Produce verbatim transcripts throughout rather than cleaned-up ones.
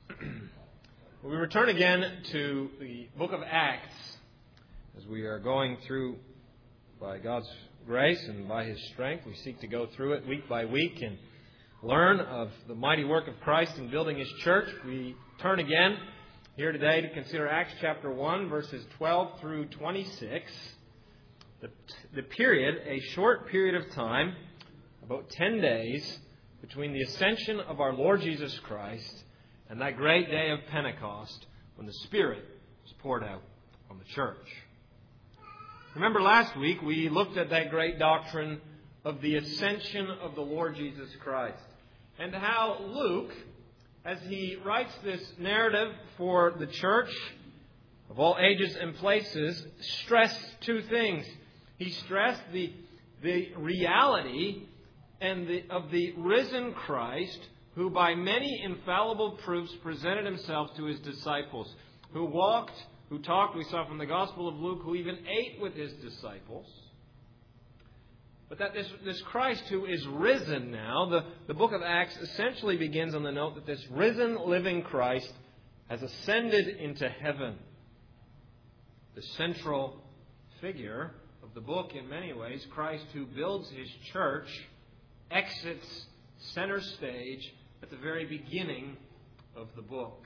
We return again to the book of Acts as we are going through, by God's grace and by His strength, we seek to go through it week by week and learn of the mighty work of Christ in building His church. We turn again here today to consider Acts chapter one, verses twelve through twenty-six. The, the period, a short period of time, about ten days, between the ascension of our Lord Jesus Christ and that great day of Pentecost when the Spirit was poured out on the church. Remember last week we looked at that great doctrine of the ascension of the Lord Jesus Christ and how Luke, as he writes this narrative for the church of all ages and places, stressed two things. He stressed the, the reality and the, of the risen Christ, who by many infallible proofs presented Himself to His disciples, who walked, who talked, we saw from the Gospel of Luke, who even ate with His disciples. But that this, this Christ who is risen now, the, the book of Acts essentially begins on the note that this risen, living Christ has ascended into heaven. The central figure of the book in many ways, Christ who builds His church, exits center stage at the very beginning of the book.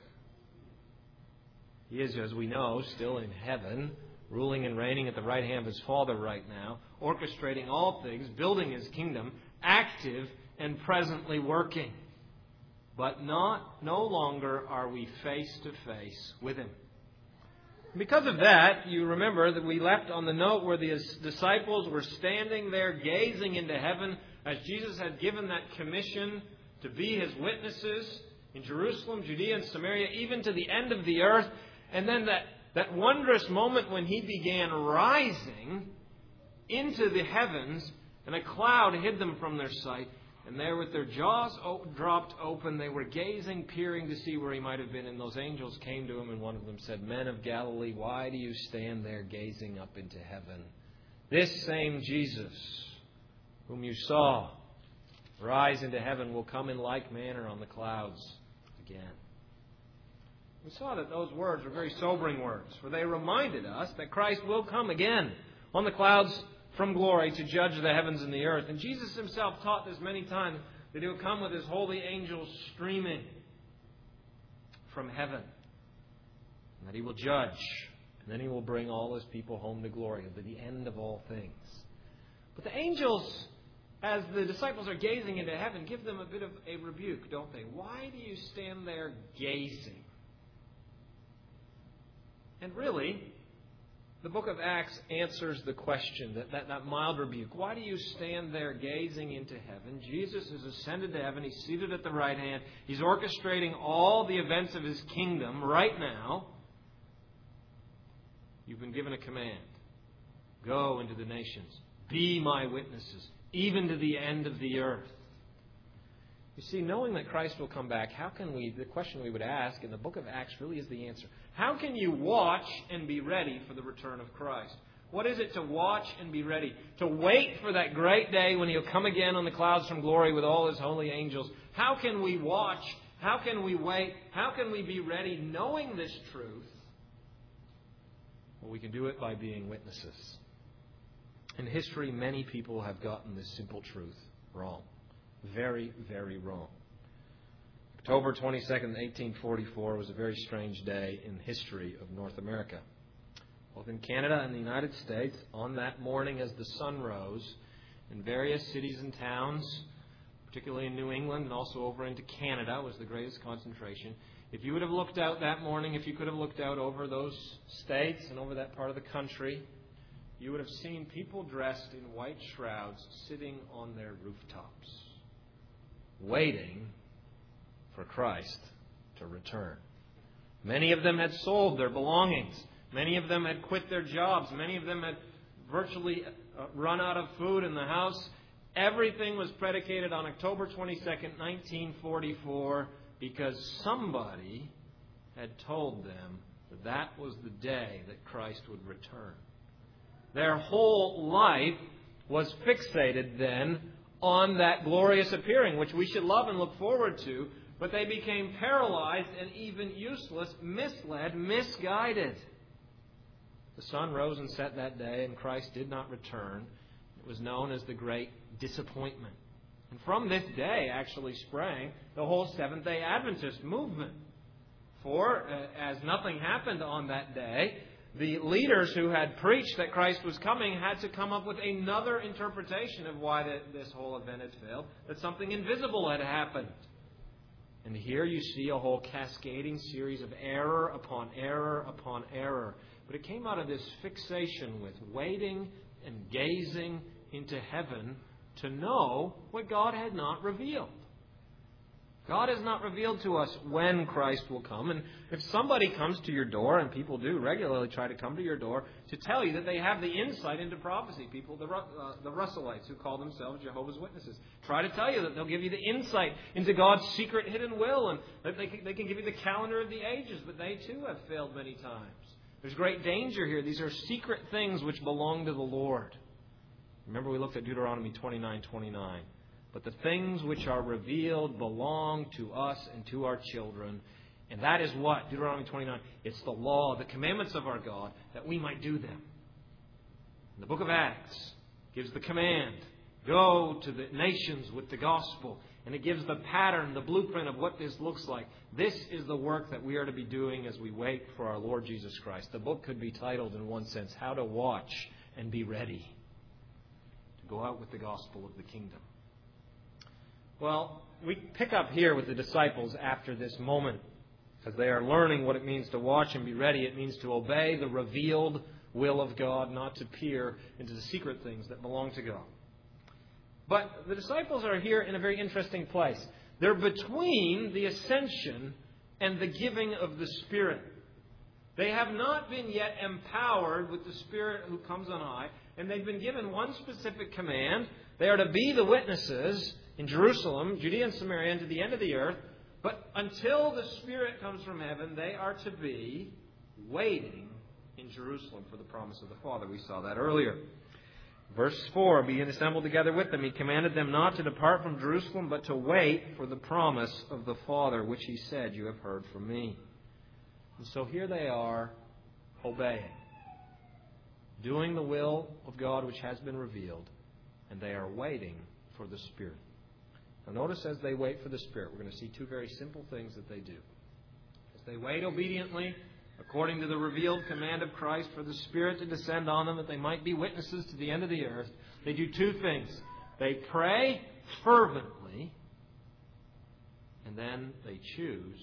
He is, as we know, still in heaven, ruling and reigning at the right hand of His Father right now, orchestrating all things, building His kingdom, active and presently working. But not, no longer are we face to face with Him. Because of that, you remember that we left on the note where the disciples were standing there gazing into heaven as Jesus had given that commission to be His witnesses in Jerusalem, Judea, and Samaria, even to the end of the earth. And then that, that wondrous moment when He began rising into the heavens, and a cloud hid them from their sight. And there with their jaws dropped open, they were gazing, peering to see where He might have been. And those angels came to Him, and one of them said, "Men of Galilee, why do you stand there gazing up into heaven? This same Jesus, whom you saw rise into heaven, will come in like manner on the clouds again." We saw that those words were very sobering words, for they reminded us that Christ will come again on the clouds from glory to judge the heavens and the earth. And Jesus Himself taught this many times, that He will come with His holy angels streaming from heaven, and that He will judge, and then He will bring all His people home to glory at the end of all things. But the angels, as the disciples are gazing into heaven, give them a bit of a rebuke, don't they? Why do you stand there gazing? And really, the book of Acts answers the question, that, that, that mild rebuke. Why do you stand there gazing into heaven? Jesus has ascended to heaven. He's seated at the right hand. He's orchestrating all the events of His kingdom right now. You've been given a command. Go into the nations. Be my witnesses, even to the end of the earth. You see, knowing that Christ will come back, how can we, the question we would ask in the book of Acts really is the answer. How can you watch and be ready for the return of Christ? What is it to watch and be ready? To wait for that great day when He'll come again on the clouds from glory with all His holy angels. How can we watch? How can we wait? How can we be ready knowing this truth? Well, we can do it by being witnesses. In history, many people have gotten this simple truth wrong. Very, very wrong. October twenty-second, eighteen forty-four was a very strange day in the history of North America. Both in Canada and the United States, on that morning as the sun rose, in various cities and towns, particularly in New England and also over into Canada was the greatest concentration. If you would have looked out that morning, if you could have looked out over those states and over that part of the country, you would have seen people dressed in white shrouds sitting on their rooftops, waiting for Christ to return. Many of them had sold their belongings. Many of them had quit their jobs. Many of them had virtually run out of food in the house. Everything was predicated on October twenty-second, nineteen forty-four, because somebody had told them that that was the day that Christ would return. Their whole life was fixated then on that glorious appearing, which we should love and look forward to. but they became paralyzed and even useless, misled, misguided. The sun rose and set that day, and Christ did not return. It was known as the Great Disappointment. And from this day actually sprang the whole Seventh-day Adventist movement. For, uh, as nothing happened on that day, the leaders who had preached that Christ was coming had to come up with another interpretation of why the, this whole event had failed, that something invisible had happened. And here you see a whole cascading series of error upon error upon error. But it came out of this fixation with waiting and gazing into heaven to know what God had not revealed. God has not revealed to us when Christ will come. And if somebody comes to your door, and people do regularly try to come to your door to tell you that they have the insight into prophecy, people, the, uh, the Russellites who call themselves Jehovah's Witnesses, try to tell you that they'll give you the insight into God's secret hidden will, and that they can, they can give you the calendar of the ages, but they too have failed many times. There's great danger here. These are secret things which belong to the Lord. Remember, we looked at Deuteronomy twenty-nine twenty-nine. But the things which are revealed belong to us and to our children. And that is what? Deuteronomy twenty-nine. It's the law, the commandments of our God, that we might do them. And the book of Acts gives the command. Go to the nations with the gospel. And it gives the pattern, the blueprint of what this looks like. This is the work that we are to be doing as we wait for our Lord Jesus Christ. The book could be titled, in one sense, How to Watch and Be Ready to Go Out with the Gospel of the Kingdom. Well, we pick up here with the disciples after this moment, as they are learning what it means to watch and be ready. It means to obey the revealed will of God, not to peer into the secret things that belong to God. But the disciples are here in a very interesting place. They're between the ascension and the giving of the Spirit. They have not been yet empowered with the Spirit who comes on high, and they've been given one specific command. They are to be the witnesses in Jerusalem, Judea and Samaria, and to the end of the earth. But until the Spirit comes from heaven, they are to be waiting in Jerusalem for the promise of the Father. We saw that earlier. Verse four, being assembled together with them, He commanded them not to depart from Jerusalem, but to wait for the promise of the Father, which He said, You have heard from Me. And so here they are, obeying, doing the will of God which has been revealed, and they are waiting for the Spirit. Now notice as they wait for the Spirit, we're going to see two very simple things that they do. As they wait obediently, according to the revealed command of Christ for the Spirit to descend on them that they might be witnesses to the end of the earth, they do two things. They pray fervently, and then they choose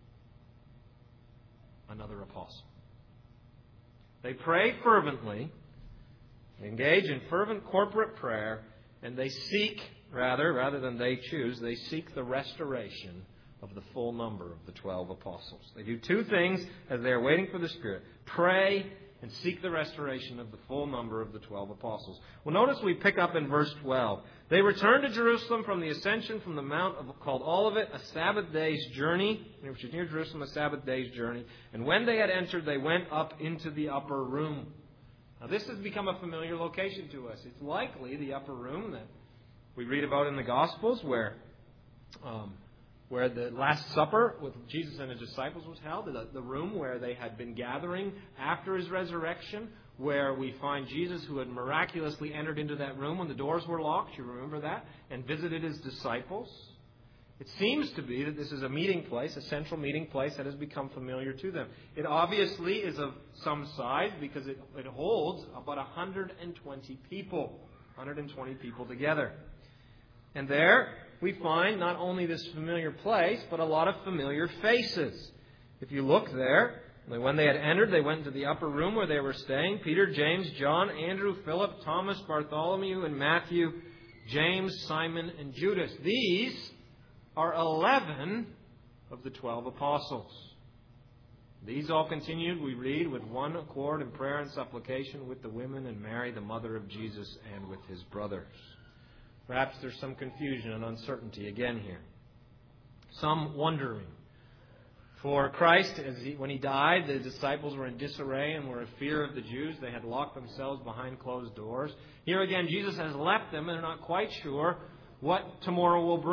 another apostle. They pray fervently, engage in fervent corporate prayer, and they seek, rather, rather than they choose, they seek the restoration of the full number of the twelve apostles. They do two things as they are waiting for the Spirit. Pray and seek the restoration of the full number of the twelve apostles. Well, notice we pick up in verse twelve. They returned to Jerusalem from the ascension from the mount of, called Olivet, a Sabbath day's journey, which is near Jerusalem, a Sabbath day's journey. And when they had entered, they went up into the upper room. Now, this has become a familiar location to us. It's likely the upper room that we read about in the Gospels, where um, where the Last Supper with Jesus and His disciples was held, the, the room where they had been gathering after His resurrection, where we find Jesus who had miraculously entered into that room when the doors were locked, you remember that, and visited His disciples. It seems to be that this is a meeting place, a central meeting place that has become familiar to them. It obviously is of some size because it, it holds about one hundred twenty people, one hundred twenty people together. And there we find not only this familiar place, but a lot of familiar faces. If you look there, when they had entered, they went into the upper room where they were staying. Peter, James, John, Andrew, Philip, Thomas, Bartholomew, and Matthew, James, Simon, and Judas. These are eleven of the twelve apostles. These all continued, we read, with one accord in prayer and supplication with the women and Mary, the mother of Jesus, and with His brothers. Perhaps there's some confusion and uncertainty again here. Some wondering. For Christ, as he, when He died, the disciples were in disarray and were in fear of the Jews. They had locked themselves behind closed doors. Here again, Jesus has left them and they're not quite sure what tomorrow will bring.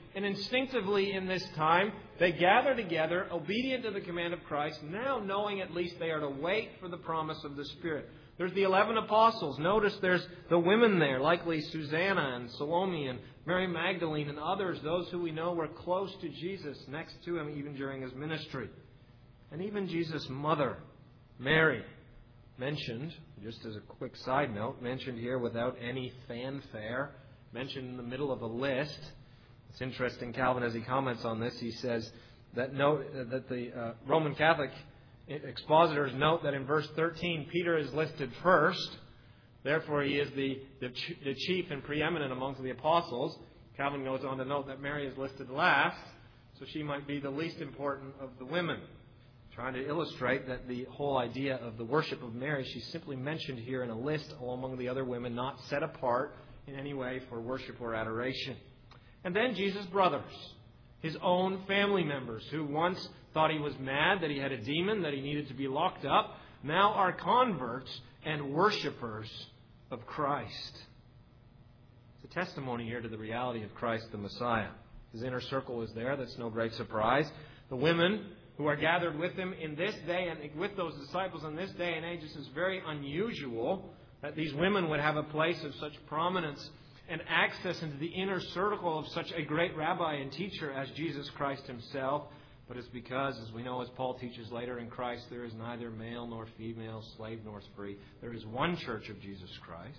And instinctively in this time, they gather together, obedient to the command of Christ, now knowing at least they are to wait for the promise of the Spirit. There's the eleven apostles. Notice there's the women there, likely Susanna and Salome and Mary Magdalene and others, those who we know were close to Jesus, next to him even during his ministry. And even Jesus' mother, Mary, mentioned, just as a quick side note, mentioned here without any fanfare, mentioned in the middle of a list. It's interesting, Calvin, as he comments on this, he says that note that the uh, Roman Catholic expositors note that in verse thirteen, Peter is listed first. Therefore, he is the, the, ch- the chief and preeminent amongst the apostles. Calvin goes on to note that Mary is listed last, so she might be the least important of the women. Trying to illustrate that the whole idea of the worship of Mary, she's simply mentioned here in a list among the other women, not set apart in any way for worship or adoration. And then Jesus' brothers, his own family members, who once thought he was mad, that he had a demon, that he needed to be locked up, now are converts and worshipers of Christ. It's a testimony here to the reality of Christ the Messiah. His inner circle is there. That's no great surprise. The women who are gathered with him in this day and with those disciples in this day and age, this is very unusual that these women would have a place of such prominence and access into the inner circle of such a great rabbi and teacher as Jesus Christ himself. But it's because, as we know, as Paul teaches later, in Christ there is neither male nor female, slave nor free. There is one church of Jesus Christ.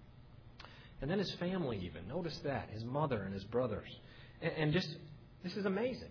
And then his family even. Notice that. His mother and his brothers. And, and just, this is amazing.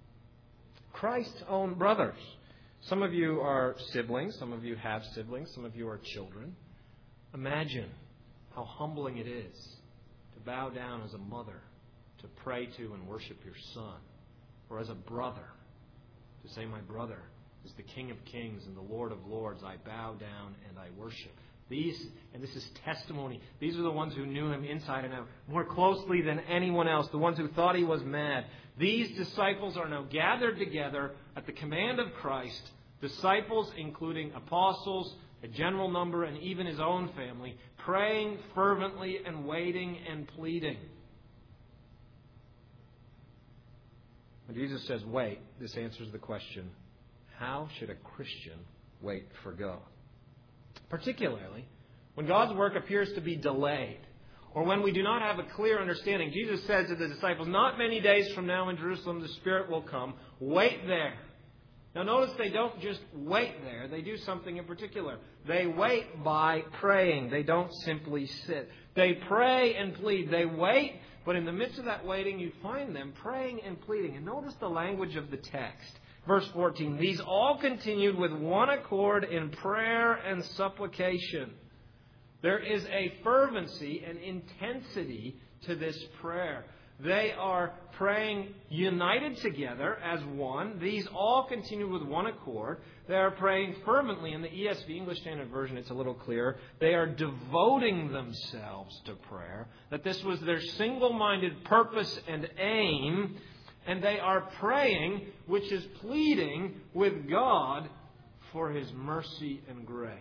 Christ's own brothers. Some of you are siblings. Some of you have siblings. Some of you are children. Imagine how humbling it is to bow down as a mother, to pray to and worship your son. Or as a brother, to say, my brother is the King of Kings and the Lord of Lords. I bow down and I worship. These, and this is testimony, these are the ones who knew him inside and out more closely than anyone else, the ones who thought he was mad. These disciples are now gathered together at the command of Christ, disciples including apostles, a general number, and even his own family, praying fervently and waiting and pleading. When Jesus says wait, this answers the question, how should a Christian wait for God? Particularly when God's work appears to be delayed, or when we do not have a clear understanding. Jesus says to the disciples, not many days from now in Jerusalem the Spirit will come. Wait there. Now notice they don't just wait there. They do something in particular. They wait by praying. They don't simply sit. They pray and plead. They wait, but in the midst of that waiting you find them praying and pleading. And notice the language of the text. Verse fourteen, these all continued with one accord in prayer and supplication. There is a fervency and intensity to this prayer. They are praying united together as one. These all continue with one accord. They are praying fervently. In the E S V, English Standard Version, it's a little clearer. They are devoting themselves to prayer. That this was their single-minded purpose and aim. And they are praying, which is pleading with God for His mercy and grace.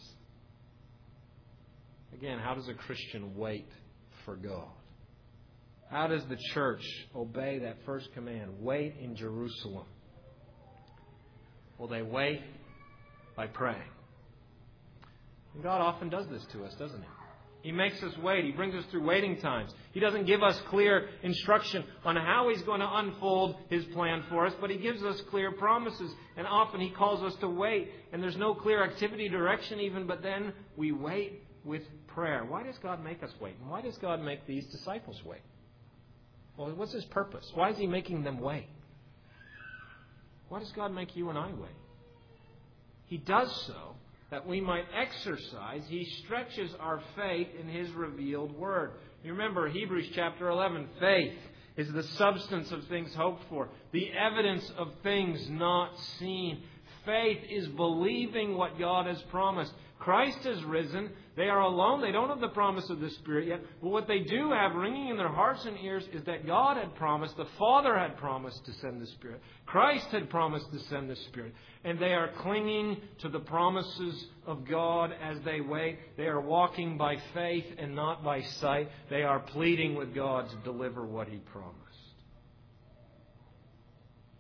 Again, how does a Christian wait for God? How does the church obey that first command? Wait in Jerusalem. Well, they wait by praying. And God often does this to us, doesn't He? He makes us wait. He brings us through waiting times. He doesn't give us clear instruction on how He's going to unfold His plan for us, but He gives us clear promises. And often He calls us to wait. And there's no clear activity direction even, but then we wait with prayer. Why does God make us wait? And why does God make these disciples wait? Well, what's His purpose? Why is He making them wait? Why does God make you and I wait? He does so that we might exercise. He stretches our faith in His revealed Word. You remember Hebrews chapter eleven, faith is the substance of things hoped for, the evidence of things not seen. Faith is believing what God has promised. Christ has risen. They are alone. They don't have the promise of the Spirit yet. But what they do have ringing in their hearts and ears is that God had promised, the Father had promised to send the Spirit. Christ had promised to send the Spirit. And they are clinging to the promises of God as they wait. They are walking by faith and not by sight. They are pleading with God to deliver what He promised.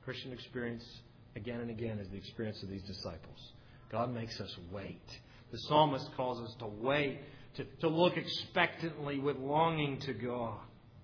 Christian experience, again and again, is the experience of these disciples. God makes us wait. The psalmist calls us to wait, to, to look expectantly with longing to God.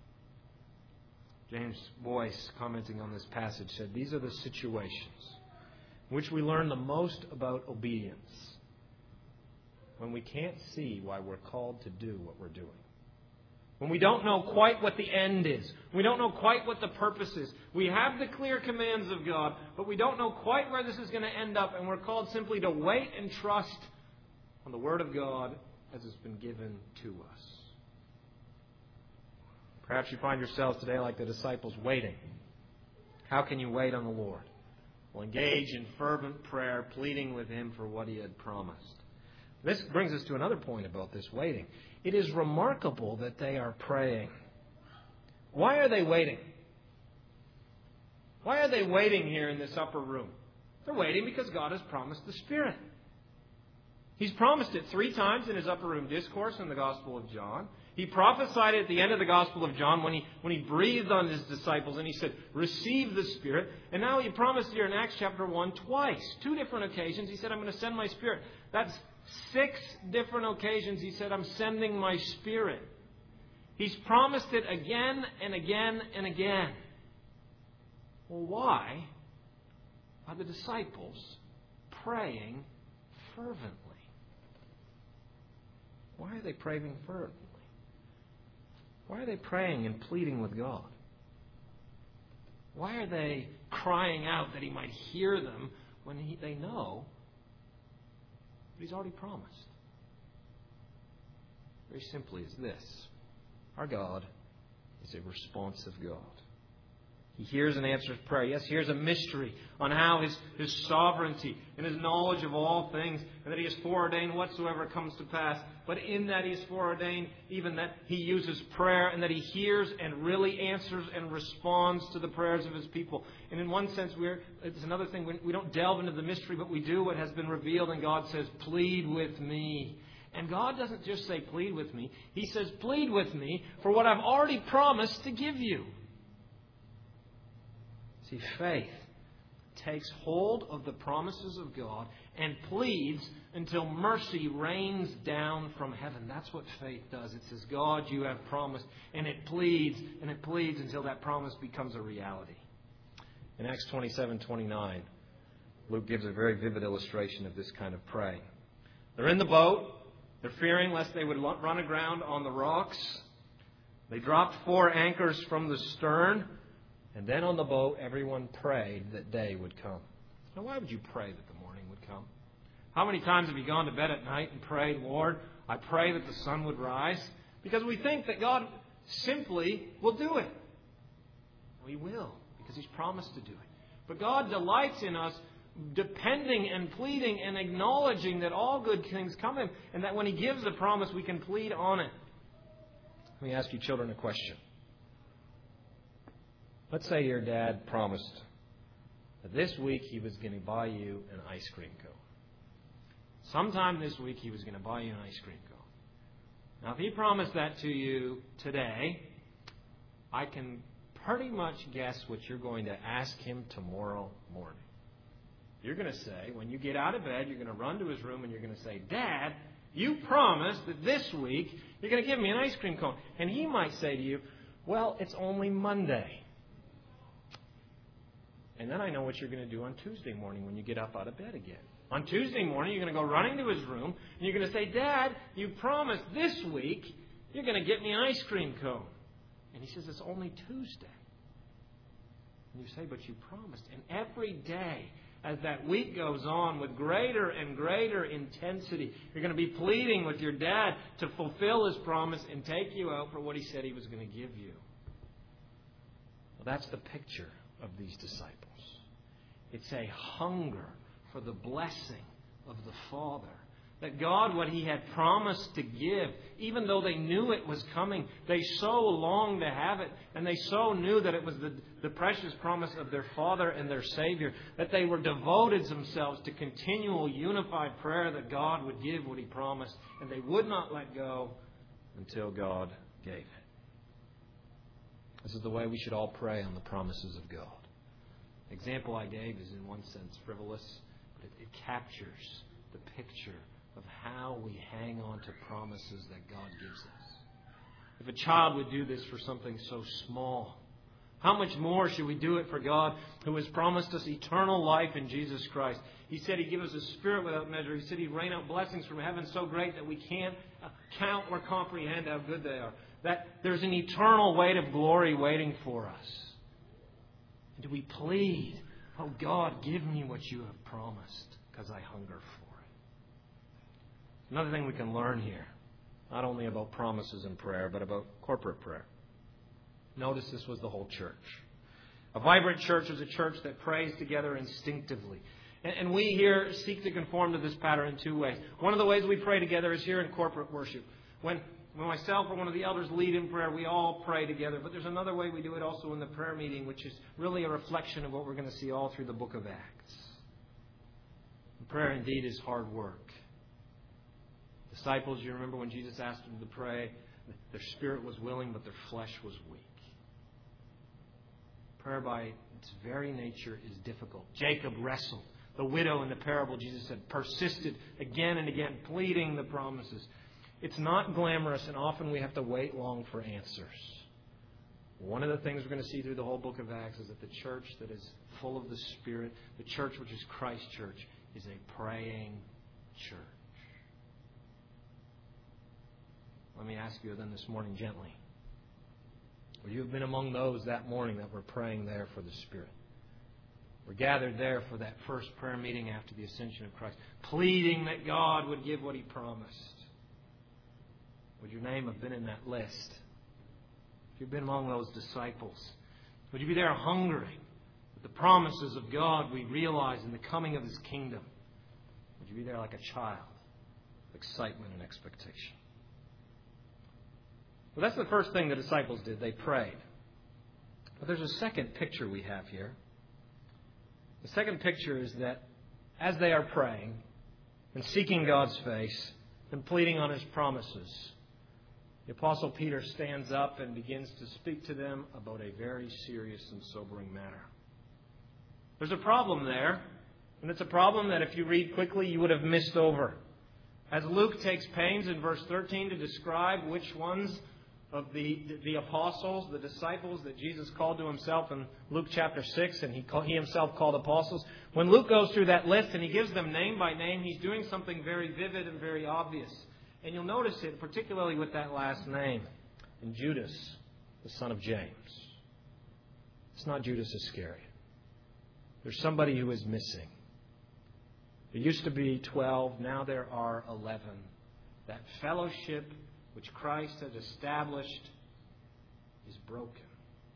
James Boyce, commenting on this passage, said, these are the situations in which we learn the most about obedience. When we can't see why we're called to do what we're doing. When we don't know quite what the end is. We don't know quite what the purpose is. We have the clear commands of God, but we don't know quite where this is going to end up, and we're called simply to wait and trust on the Word of God as it's been given to us. Perhaps you find yourselves today like the disciples, waiting. How can you wait on the Lord? Well, engage in fervent prayer, pleading with Him for what He had promised. This brings us to another point about this waiting. It is remarkable that they are praying. Why are they waiting? Why are they waiting here in this upper room? They're waiting because God has promised the Spirit. He's promised it three times in His upper room discourse in the Gospel of John. He prophesied it at the end of the Gospel of John when he, when he breathed on His disciples and He said, receive the Spirit. And now He promised here in Acts chapter one twice, two different occasions. He said, I'm going to send my Spirit. That's six different occasions He said, I'm sending my Spirit. He's promised it again and again and again. Well, why are the disciples praying fervently? Why are they praying fervently? Why are they praying and pleading with God? Why are they crying out that He might hear them when he, they know what He's already promised? Very simply is this. Our God is a responsive God. He hears and answers prayer. Yes, here's a mystery on how His, His sovereignty and His knowledge of all things, and that He has foreordained whatsoever comes to pass. But in that He has foreordained even that He uses prayer, and that He hears and really answers and responds to the prayers of His people. And in one sense, we're it's another thing. We don't delve into the mystery, but we do what has been revealed, and God says, plead with me. And God doesn't just say, plead with me. He says, plead with me for what I've already promised to give you. See, faith takes hold of the promises of God and pleads until mercy rains down from heaven. That's what faith does. It says, God, you have promised. And it pleads and it pleads until that promise becomes a reality. In Acts twenty-seven twenty-nine, Luke gives a very vivid illustration of this kind of praying. They're in the boat. They're fearing lest they would run aground on the rocks. They dropped four anchors from the stern. And then on the boat, everyone prayed that day would come. Now, why would you pray that the morning would come? How many times have you gone to bed at night and prayed, Lord, I pray that the sun would rise? Because we think that God simply will do it. Well, He will, because He's promised to do it. But God delights in us depending and pleading and acknowledging that all good things come in, and that when He gives a promise, we can plead on it. Let me ask you children a question. Let's say your dad promised that this week he was going to buy you an ice cream cone. Sometime this week he was going to buy you an ice cream cone. Now, if he promised that to you today, I can pretty much guess what you're going to ask him tomorrow morning. You're going to say, when you get out of bed, you're going to run to his room and you're going to say, Dad, you promised that this week you're going to give me an ice cream cone. And he might say to you, well, it's only Monday. And then I know what you're going to do on Tuesday morning when you get up out of bed again. On Tuesday morning, you're going to go running to his room, and you're going to say, Dad, you promised this week you're going to get me an ice cream cone. And he says, it's only Tuesday. And you say, but you promised. And every day, as that week goes on with greater and greater intensity, you're going to be pleading with your dad to fulfill his promise and take you out for what he said he was going to give you. Well, that's the picture of these disciples. It's a hunger for the blessing of the Father. That God, what He had promised to give, even though they knew it was coming, they so longed to have it, and they so knew that it was the, the precious promise of their Father and their Savior, that they were devoted themselves to continual unified prayer that God would give what He promised, and they would not let go until God gave it. This is the way we should all pray on the promises of God. The example I gave is in one sense frivolous, but it, it captures the picture of how we hang on to promises that God gives us. If a child would do this for something so small, how much more should we do it for God who has promised us eternal life in Jesus Christ? He said He'd give us a Spirit without measure. He said He'd rain out blessings from heaven so great that we can't count or comprehend how good they are. That there's an eternal weight of glory waiting for us. And do we plead, oh God, give me what you have promised, because I hunger for it. Another thing we can learn here, not only about promises in prayer, but about corporate prayer. Notice this was the whole church. A vibrant church is a church that prays together instinctively. And we here seek to conform to this pattern in two ways. One of the ways we pray together is here in corporate worship. When, when myself or one of the elders lead in prayer, we all pray together. But there's another way we do it also in the prayer meeting, which is really a reflection of what we're going to see all through the book of Acts. And prayer indeed is hard work. Disciples, you remember when Jesus asked them to pray, their spirit was willing, but their flesh was weak. Prayer by its very nature is difficult. Jacob wrestled. The widow in the parable, Jesus said, persisted again and again, pleading the promises. It's not glamorous, and often we have to wait long for answers. One of the things we're going to see through the whole book of Acts is that the church that is full of the Spirit, the church which is Christ's church, is a praying church. Let me ask you then this morning gently. Would you have been among those that morning that were praying there for the Spirit? We're gathered there for that first prayer meeting after the ascension of Christ, pleading that God would give what He promised. Would your name have been in that list? If you've been among those disciples, would you be there hungering with the promises of God we realize in the coming of His kingdom? Would you be there like a child, with excitement and expectation? Well, that's the first thing the disciples did. They prayed. But there's a second picture we have here. The second picture is that as they are praying and seeking God's face and pleading on His promises, the Apostle Peter stands up and begins to speak to them about a very serious and sobering matter. There's a problem there, and it's a problem that if you read quickly, you would have missed over. As Luke takes pains in verse thirteen to describe which ones of the, the apostles, the disciples that Jesus called to Himself in Luke chapter six, and he, called, he Himself called apostles. When Luke goes through that list and he gives them name by name, he's doing something very vivid and very obvious. And you'll notice it particularly with that last name, in Judas, the son of James. It's not Judas Iscariot. There's somebody who is missing. There used to be twelve, now there are eleven. That fellowship which Christ has established is broken.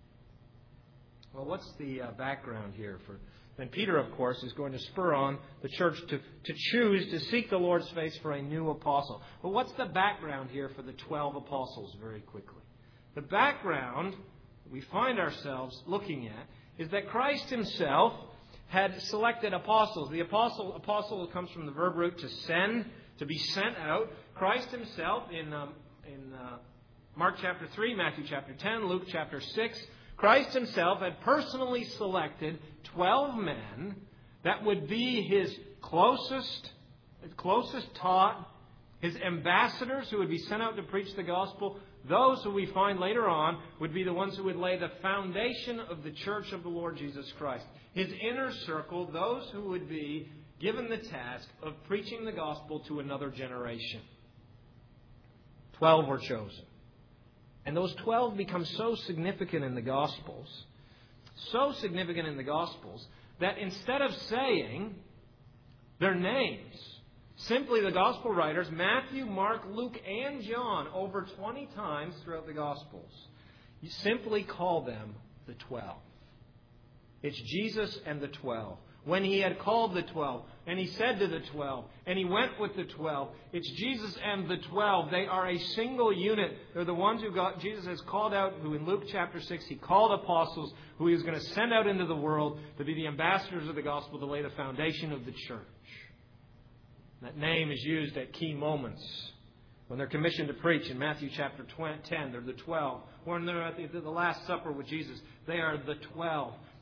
Well, what's the uh, background here? For then Peter, of course, is going to spur on the church to, to choose to seek the Lord's face for a new apostle. But what's the background here for the twelve apostles very quickly? The background we find ourselves looking at is that Christ Himself had selected apostles. The apostle, apostle comes from the verb root to send, to be sent out. Christ Himself in... Um, In uh, Mark chapter three, Matthew chapter ten, Luke chapter six, Christ Himself had personally selected twelve men that would be His closest, His closest taught, His ambassadors who would be sent out to preach the gospel. Those who we find later on would be the ones who would lay the foundation of the church of the Lord Jesus Christ. His inner circle, those who would be given the task of preaching the gospel to another generation. Twelve were chosen. And those twelve become so significant in the Gospels, so significant in the Gospels, that instead of saying their names, simply the Gospel writers, Matthew, Mark, Luke, and John, over twenty times throughout the Gospels, you simply call them the twelve. It's Jesus and the twelve. When He had called the twelve, and He said to the twelve, and He went with the twelve, it's Jesus and the twelve. They are a single unit. They're the ones who God, Jesus has called out, who in Luke chapter six, He called apostles, who He was going to send out into the world to be the ambassadors of the gospel, to lay the foundation of the church. That name is used at key moments. When they're commissioned to preach in Matthew chapter ten, they're the twelve. When they're at the, the Last Supper with Jesus, they are the twelve.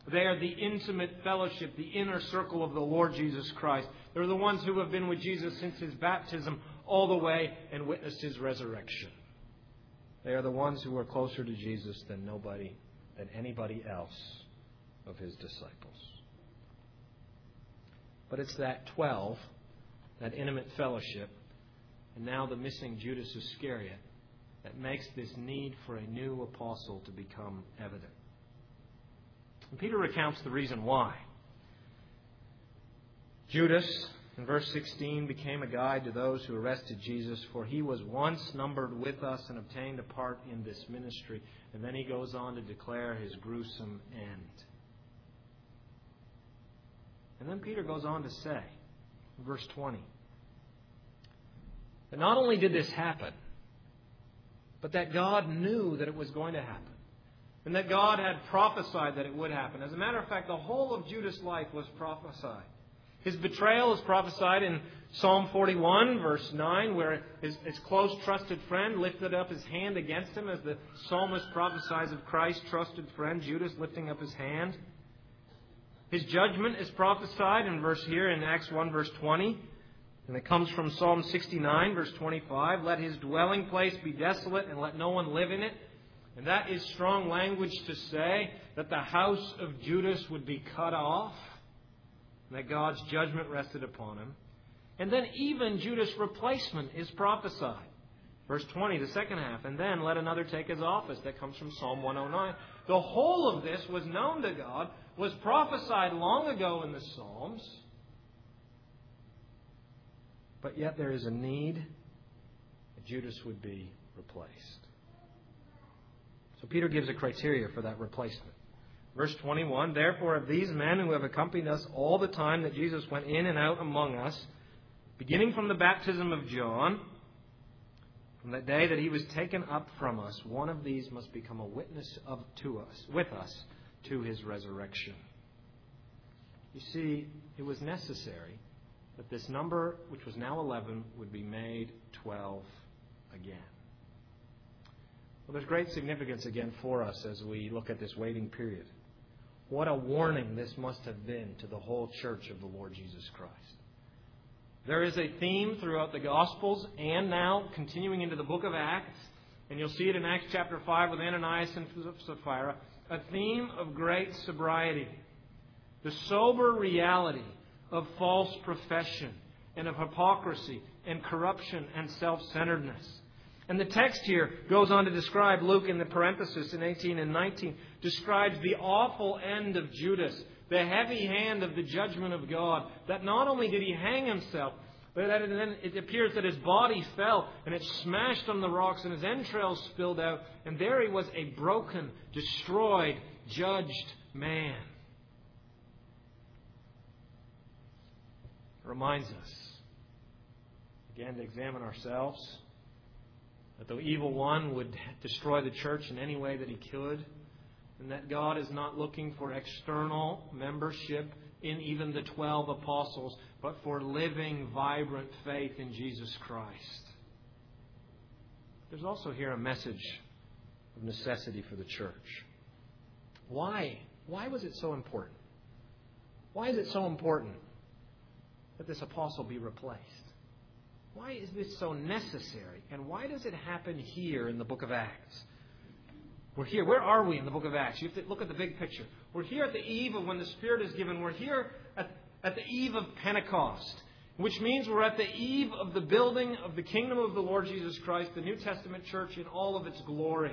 They are the intimate fellowship, the inner circle of the Lord Jesus Christ. They're the ones who have been with Jesus since His baptism all the way and witnessed His resurrection. They are the ones who are closer to Jesus than nobody, than anybody else of His disciples. But it's that twelve, that intimate fellowship, and now the missing Judas Iscariot, that makes this need for a new apostle to become evident. And Peter recounts the reason why. Judas, in verse sixteen, became a guide to those who arrested Jesus, for he was once numbered with us and obtained a part in this ministry. And then he goes on to declare his gruesome end. And then Peter goes on to say, in verse twenty, that not only did this happen, but that God knew that it was going to happen. And that God had prophesied that it would happen. As a matter of fact, the whole of Judas' life was prophesied. His betrayal is prophesied in Psalm forty-one, verse nine, where his, his close, trusted friend lifted up his hand against him, as the psalmist prophesies of Christ's trusted friend, Judas, lifting up his hand. His judgment is prophesied in verse here in Acts one, verse twenty. And it comes from Psalm sixty-nine, verse twenty-five. Let his dwelling place be desolate, and let no one live in it. And that is strong language to say that the house of Judas would be cut off, and that God's judgment rested upon him. And then even Judas' replacement is prophesied. Verse twenty, the second half. And then let another take his office. That comes from Psalm one oh nine. The whole of this was known to God, was prophesied long ago in the Psalms. But yet there is a need that Judas would be replaced. So Peter gives a criteria for that replacement. Verse twenty-one, therefore of these men who have accompanied us all the time that Jesus went in and out among us, beginning from the baptism of John, from that day that he was taken up from us, one of these must become a witness of to us, with us, to his resurrection. You see, it was necessary that this number, which was now eleven, would be made twelve again. Well, there's great significance again for us as we look at this waiting period. What a warning this must have been to the whole church of the Lord Jesus Christ. There is a theme throughout the Gospels and now continuing into the book of Acts, and you'll see it in Acts chapter five with Ananias and Sapphira, a theme of great sobriety. The sober reality of false profession and of hypocrisy and corruption and self-centeredness. And the text here goes on to describe, Luke in the parenthesis in eighteen and nineteen, describes the awful end of Judas, the heavy hand of the judgment of God, that not only did he hang himself, but that then it appears that his body fell and it smashed on the rocks and his entrails spilled out, and there he was, a broken, destroyed, judged man. It reminds us, again, to examine ourselves, that the evil one would destroy the church in any way that he could, and that God is not looking for external membership in even the twelve apostles, but for living, vibrant faith in Jesus Christ. There's also here a message of necessity for the church. Why? Why was it so important? Why is it so important that this apostle be replaced? Why is this so necessary? And why does it happen here in the book of Acts? We're here. Where are we in the book of Acts? You have to look at the big picture. We're here at the eve of when the Spirit is given. We're here at, at the eve of Pentecost, which means we're at the eve of the building of the kingdom of the Lord Jesus Christ, the New Testament church in all of its glory.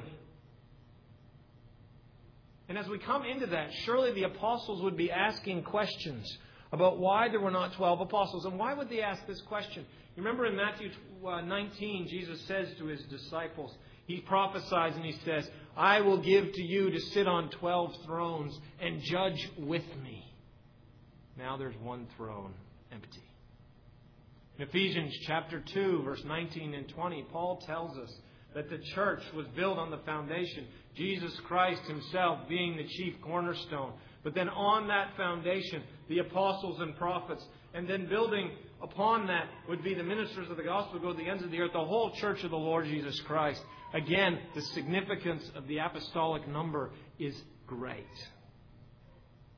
And as we come into that, surely the apostles would be asking questions about why there were not twelve apostles. And why would they ask this question? You remember in Matthew nineteen, Jesus says to his disciples, he prophesies and he says, I will give to you to sit on twelve thrones and judge with me. Now there's one throne empty. In Ephesians chapter two, verse nineteen and twenty, Paul tells us that the church was built on the foundation, Jesus Christ himself being the chief cornerstone. But then on that foundation, the apostles and prophets. And then building upon that would be the ministers of the gospel, go to the ends of the earth, the whole church of the Lord Jesus Christ. Again, the significance of the apostolic number is great.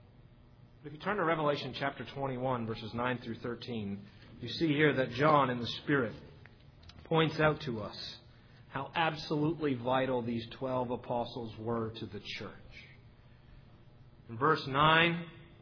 If you turn to Revelation chapter twenty-one, verses nine through thirteen, you see here that John in the Spirit points out to us how absolutely vital these twelve apostles were to the church. In verse nine,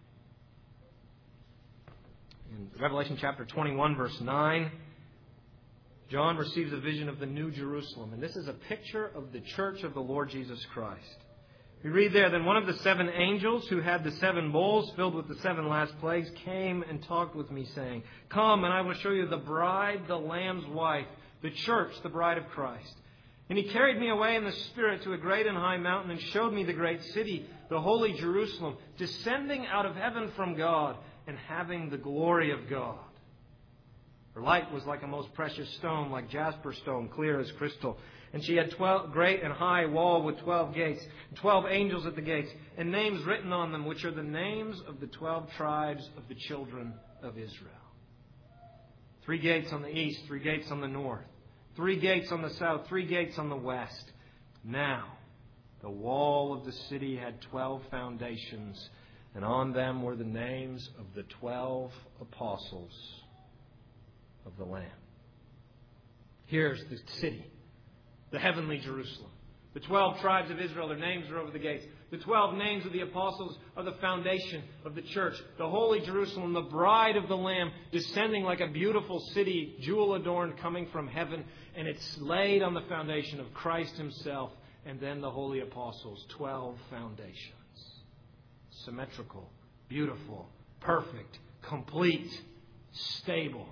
in Revelation chapter twenty-one, verse nine, John receives a vision of the New Jerusalem. And this is a picture of the church of the Lord Jesus Christ. We read there, then one of the seven angels who had the seven bowls filled with the seven last plagues came and talked with me, saying, Come, and I will show you the bride, the Lamb's wife, the church, the bride of Christ. And he carried me away in the Spirit to a great and high mountain and showed me the great city, the holy Jerusalem, descending out of heaven from God and having the glory of God. Her light was like a most precious stone, like jasper stone, clear as crystal. And she had twelve great and high wall with twelve gates, and twelve angels at the gates, and names written on them, which are the names of the twelve tribes of the children of Israel. Three gates on the east, three gates on the north, three gates on the south, three gates on the west. Now, the wall of the city had twelve foundations, and on them were the names of the twelve apostles of the Lamb. Here's the city, the heavenly Jerusalem. The twelve tribes of Israel, their names are over the gates. The twelve names of the apostles are the foundation of the church. The holy Jerusalem, the bride of the Lamb, descending like a beautiful city, jewel adorned, coming from heaven. And it's laid on the foundation of Christ himself and then the holy apostles. Twelve foundations. Symmetrical, beautiful, perfect, complete, stable.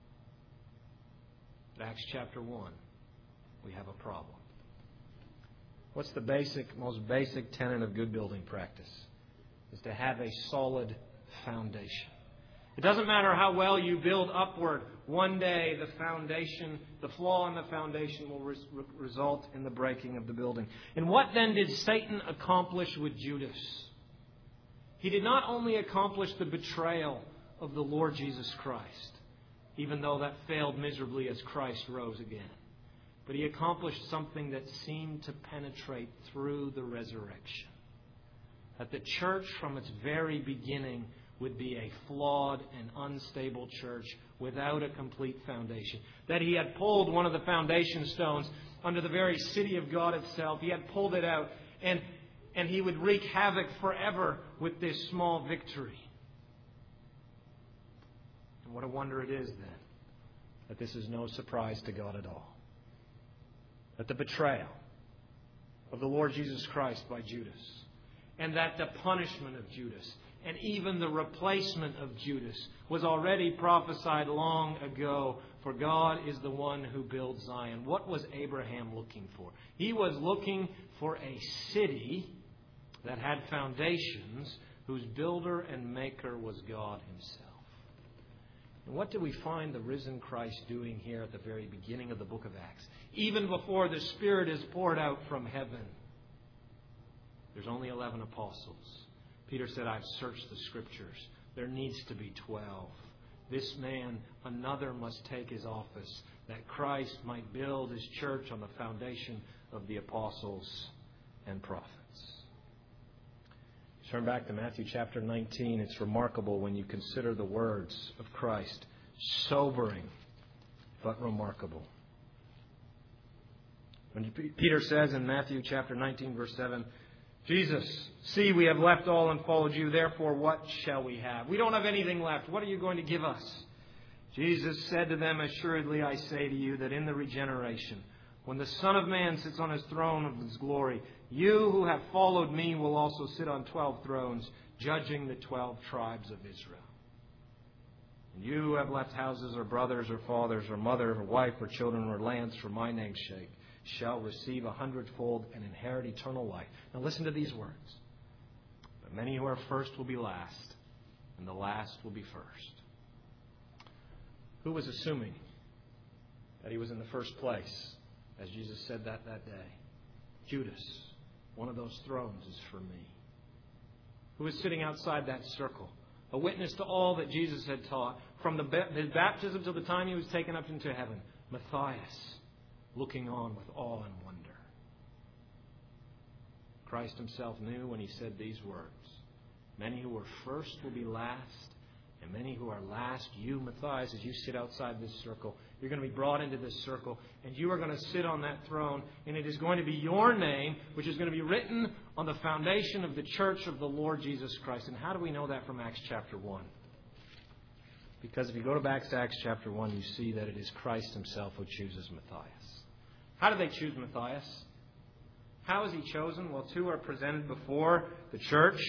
Acts chapter one, we have a problem. What's the basic, most basic tenet of good building practice? Is to have a solid foundation. It doesn't matter how well you build upward. One day the foundation, the flaw in the foundation will res- result in the breaking of the building. And what then did Satan accomplish with Judas? He did not only accomplish the betrayal of the Lord Jesus Christ, even though that failed miserably as Christ rose again. But he accomplished something that seemed to penetrate through the resurrection. That the church from its very beginning would be a flawed and unstable church without a complete foundation. That he had pulled one of the foundation stones under the very city of God itself. He had pulled it out, and, and he would wreak havoc forever with this small victory. And what a wonder it is then that this is no surprise to God at all. That the betrayal of the Lord Jesus Christ by Judas, and that the punishment of Judas, and even the replacement of Judas, was already prophesied long ago, for God is the one who builds Zion. What was Abraham looking for? He was looking for a city that had foundations, whose builder and maker was God himself. And what do we find the risen Christ doing here at the very beginning of the book of Acts? Even before the Spirit is poured out from heaven, there's only eleven apostles. Peter said, I've searched the Scriptures. There needs to be twelve. This man, another, must take his office, that Christ might build his church on the foundation of the apostles and prophets. Turn back to Matthew chapter nineteen. It's remarkable when you consider the words of Christ. Sobering, but remarkable. When Peter says in Matthew chapter nineteen, verse seven, Jesus, see, we have left all and followed you. Therefore, what shall we have? We don't have anything left. What are you going to give us? Jesus said to them, assuredly I say to you that in the regeneration, when the Son of Man sits on his throne of his glory, you who have followed me will also sit on twelve thrones, judging the twelve tribes of Israel. And you who have left houses or brothers or fathers or mother or wife or children or lands for my name's sake shall receive a hundredfold and inherit eternal life. Now listen to these words. But many who are first will be last, and the last will be first. Who was assuming that he was in the first place, as Jesus said that that day? Judas. One of those thrones is for me. Who was sitting outside that circle, a witness to all that Jesus had taught, from the, his baptism till the time he was taken up into heaven? Matthias, looking on with awe and wonder. Christ himself knew when he said these words Many who are first will be last, and many who are last, you, Matthias, as you sit outside this circle, you're going to be brought into this circle, and you are going to sit on that throne, and it is going to be your name, which is going to be written on the foundation of the church of the Lord Jesus Christ. And how do we know that from Acts chapter one? Because if you go to back to Acts chapter one, you see that it is Christ himself who chooses Matthias. How do they choose Matthias? How is he chosen? Well, two are presented before the church.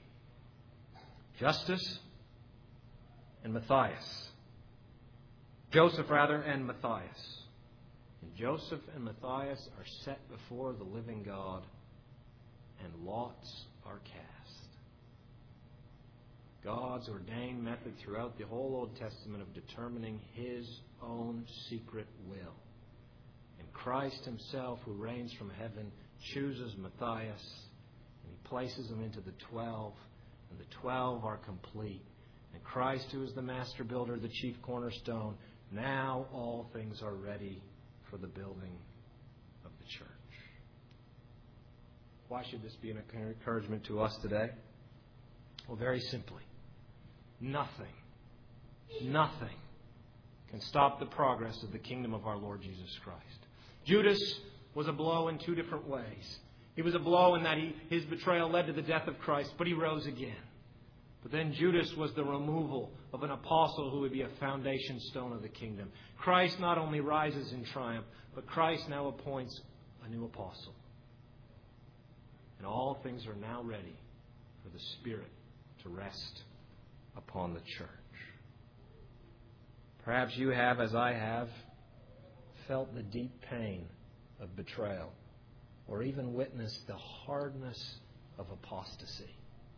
Justus and Matthias. Joseph, rather, and Matthias. And Joseph and Matthias are set before the living God, and lots are cast. God's ordained method throughout the whole Old Testament of determining His own secret will. And Christ Himself, who reigns from heaven, chooses Matthias, and He places him into the twelve, and the twelve are complete. And Christ, who is the master builder, the chief cornerstone, now all things are ready for the building of the church. Why should this be an encouragement to us today? Well, very simply, nothing, nothing can stop the progress of the kingdom of our Lord Jesus Christ. Judas was a blow in two different ways. He was a blow in that he, his betrayal led to the death of Christ, but he rose again. But then Judas was the removal of an apostle who would be a foundation stone of the kingdom. Christ not only rises in triumph, but Christ now appoints a new apostle. And all things are now ready for the Spirit to rest upon the church. Perhaps you have, as I have, felt the deep pain of betrayal, or even witnessed the hardness of apostasy.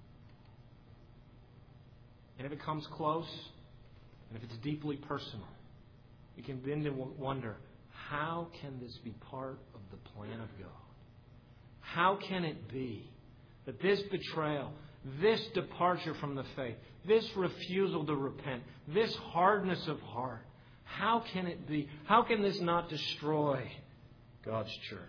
And if it comes close, and if it's deeply personal, you can begin to wonder, how can this be part of the plan of God? How can it be that this betrayal, this departure from the faith, this refusal to repent, this hardness of heart, how can it be? How can this not destroy God's church?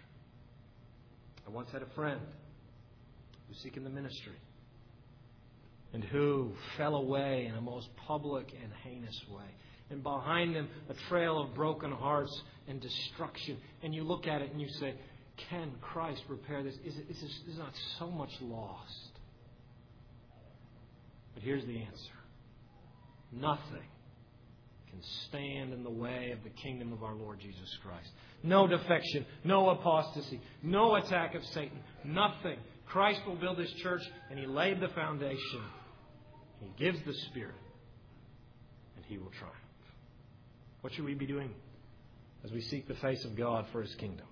I once had a friend who was seeking the ministry and who fell away in a most public and heinous way. And behind them, a trail of broken hearts and destruction. And you look at it and you say, can Christ repair this? Is, it, is this is not so much lost? But here's the answer. Nothing can stand in the way of the kingdom of our Lord Jesus Christ. No defection, no apostasy, no attack of Satan, nothing. Christ will build His church, and He laid the foundation. He gives the Spirit, and He will triumph. What should we be doing as we seek the face of God for His kingdom?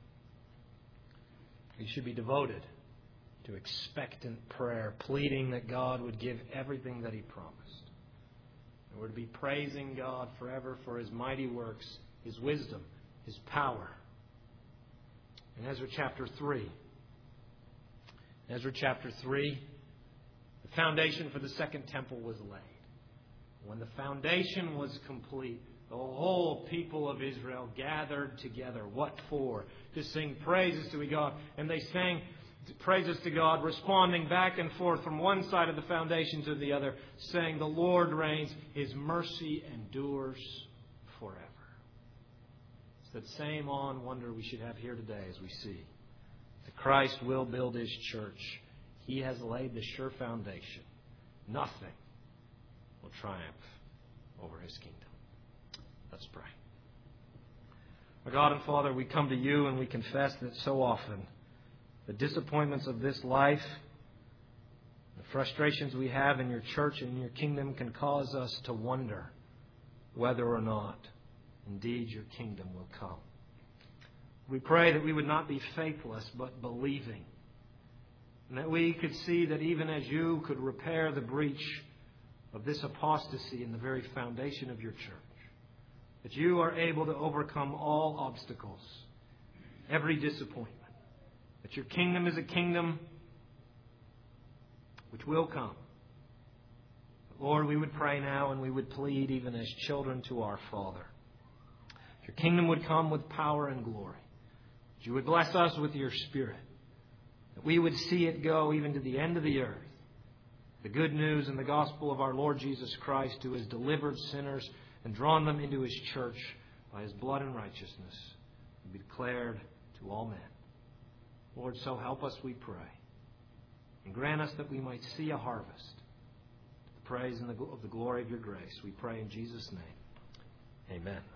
We should be devoted to expectant prayer, pleading that God would give everything that He promised. And we're to be praising God forever for His mighty works, His wisdom, His power. In Ezra chapter three, Ezra chapter three, the foundation for the second temple was laid. When the foundation was complete, the whole people of Israel gathered together. What for? To sing praises to God. And they sang praises to God, responding back and forth from one side of the foundation to the other, saying, the Lord reigns, His mercy endures forever. It's that same awe and wonder we should have here today as we see that Christ will build His church. He has laid the sure foundation. Nothing will triumph over His kingdom. Let's pray. Our God and Father, we come to You and we confess that so often the disappointments of this life, the frustrations we have in Your church and in Your kingdom can cause us to wonder whether or not indeed Your kingdom will come. We pray that we would not be faithless but believing, and that we could see that even as You could repair the breach of this apostasy in the very foundation of Your church, that You are able to overcome all obstacles, every disappointment, that Your kingdom is a kingdom which will come. But Lord, we would pray now and we would plead even as children to our Father. That Your kingdom would come with power and glory. That You would bless us with Your Spirit. That we would see it go even to the end of the earth. the good news and the gospel of our Lord Jesus Christ, who has delivered sinners and drawn them into His church by His blood and righteousness, will be declared to all men. Lord, so help us, we pray. And grant us that we might see a harvest. The praise and the, of the glory of your grace. We pray in Jesus' name. Amen.